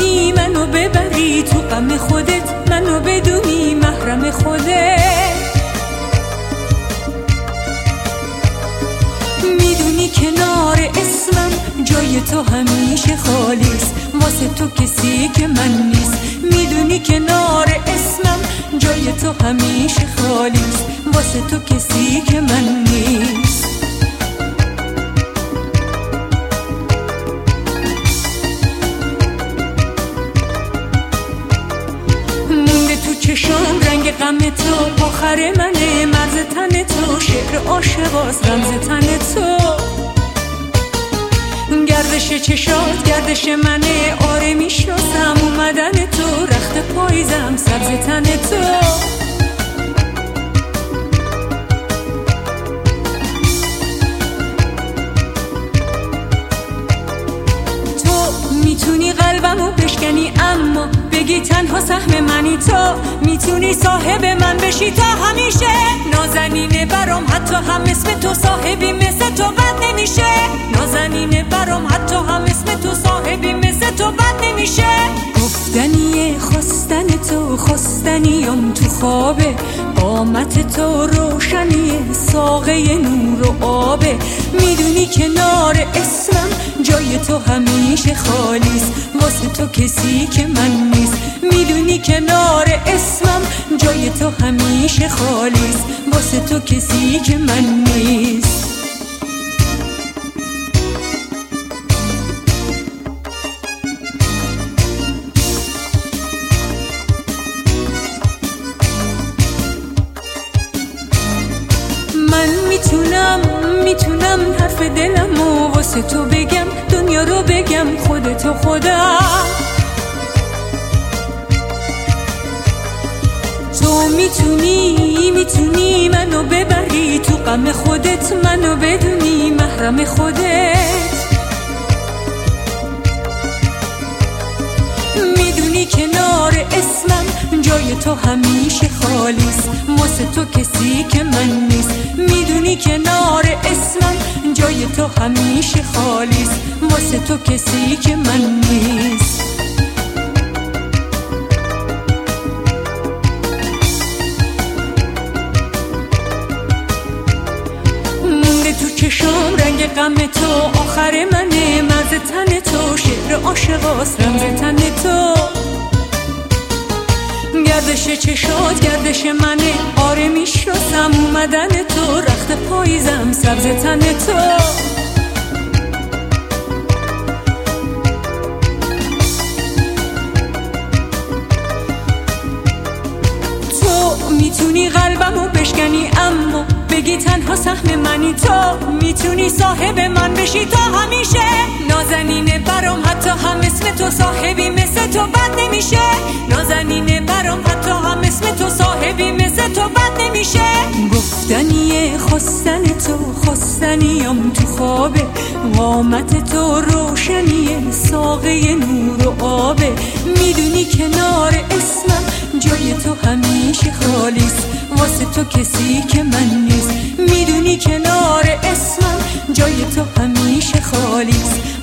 میتونی منو ببری تو غم خودت، منو بدونی محرم خودت. میدونی کنار اسمم جای تو همیشه خالیست، واسه تو کسی که من نیست. میدونی کنار اسمم جای تو همیشه خالیست، واسه تو کسی که من نیست. مونده تو چشام رنگ غم تو، آخر منه مرز تن تو، شعر عاشقاست رمز تن تو. گردش چشات گردش منه، آره میشناسم اومدن تو، رخت پاییزم سبز تن تو. میتونی قلبمو بشکنی اما بگی تنها سهم منی، تو میتونی صاحب من بشی تا همیشه. نازنینه برام حتی هم اسم تو، صاحبی مثل تو بد نمیشه. نازنینه برام حتی هم اسم تو، صاحبی مثل تو بد نمیشه. گفتنیه خواستن تو، خواستنیم تو خوابه، قامت تو روشنیه ساقه نور و آبه. میدونی کنار اسمم جای تو همیشه خالیست، واسه تو کسی که من نیست. میدونی کنار اسمم جای تو همیشه خالیست، واسه تو کسی که من نیست. من میتونم حرف دلمو واسه تو بگم، دنیا رو بگم خودتو خودم. تو میتونی منو ببری تو غم خودت، منو بدونی محرم خودت. میدونی کنار اسمم جای تو همیشه خالیست، واسه تو کسی که من نیست. میدونی کنار اسمم جای تو همیشه خالیست، واسه تو کسی که من نیست. مونده تو چشام رنگ غم تو، آخر منه مرز تن تو، شعر عاشقاست رمز تن تو. گردش چشات گردش منه، آره میشناسم اومدن تو، رخت پاییزم سبز تن تو. تو میتونی قلبمو بشکنی اما بگی تنها سهم منی، تو میتونی صاحب من بشی تا همیشه. نازنینه برام حتی هم اسم تو، صاحبی مثل تو بد نمیشه. نازنینه برام حتی هم اسم تو، صاحبی مثل تو بد نمیشه. گفتنیه خواستن تو، خواستنیم تو خوابه، قامت تو روشنیه ساقه نور و آبه. میدونی کنار اسمم جای تو همیشه خالیست، واسه تو کسی که من نیست. میدونی کنار اسمم جای تو همیشه خالیست،